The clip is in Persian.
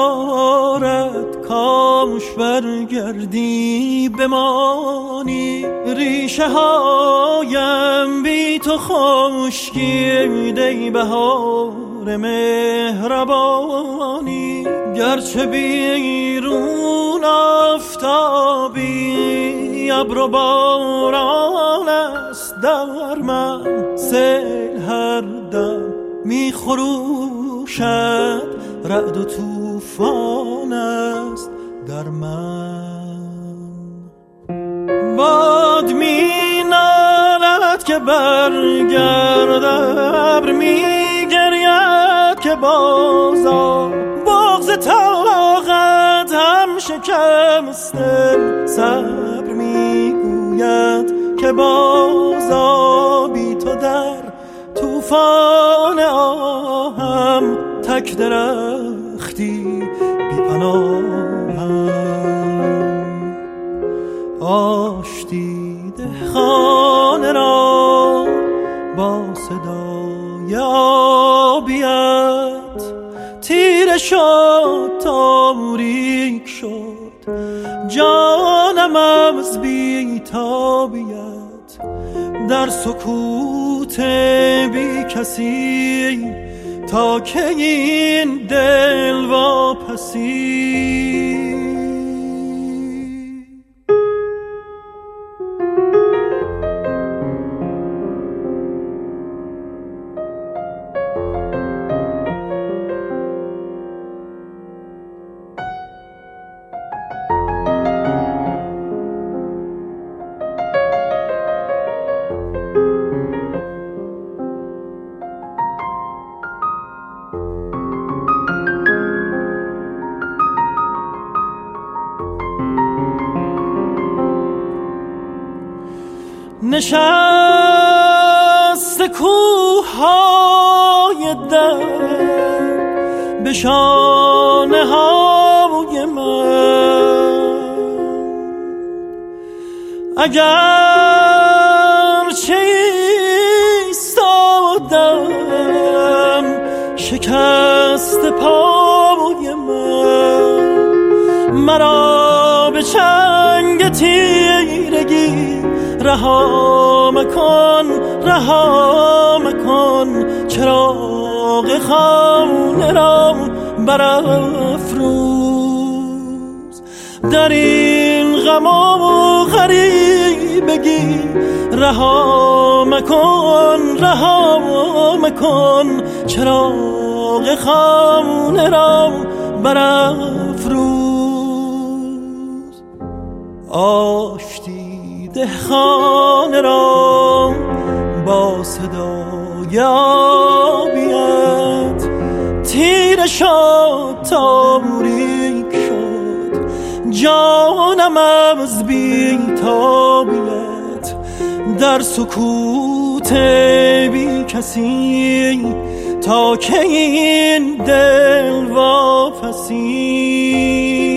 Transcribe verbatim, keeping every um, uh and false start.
ندارد کاش برگردی بمانی. ریشه هایم بی تو خشکیده بهار مهربانی. گرچه بیرون آفتابی ابر و باران است در من، سیل هر دم می خروشد، رعد و طوفان است در من. باد می نالد که برگرد، ابر می گرید که بازا، بغض طاقت هم شکستم، صبر می گوید که بازا. بی تو در طوفان آهم، تک درختی بی پناهم. آشتی دهخانه را با صدای آبیت، تیره شد تاریک شد جانم از بی تابیت. در سکوت بی کسی تا که این دل واپسی. نشست کوه‌های درد به شانه های من، اگر چه ایستادم شکست پای من، مرا به چنگ تیرگی رها مکن، رها مکن. چراغ خانه را برافروز، در این غم و غریبگی رها مکن، رها مکن. چراغ خانه را برافروز. آشتی دهخانه را با صدای آبیت، تیره شد تاریک شد جانم از بی تابیت. در سکوت بی کسی تا که این دل واپسی.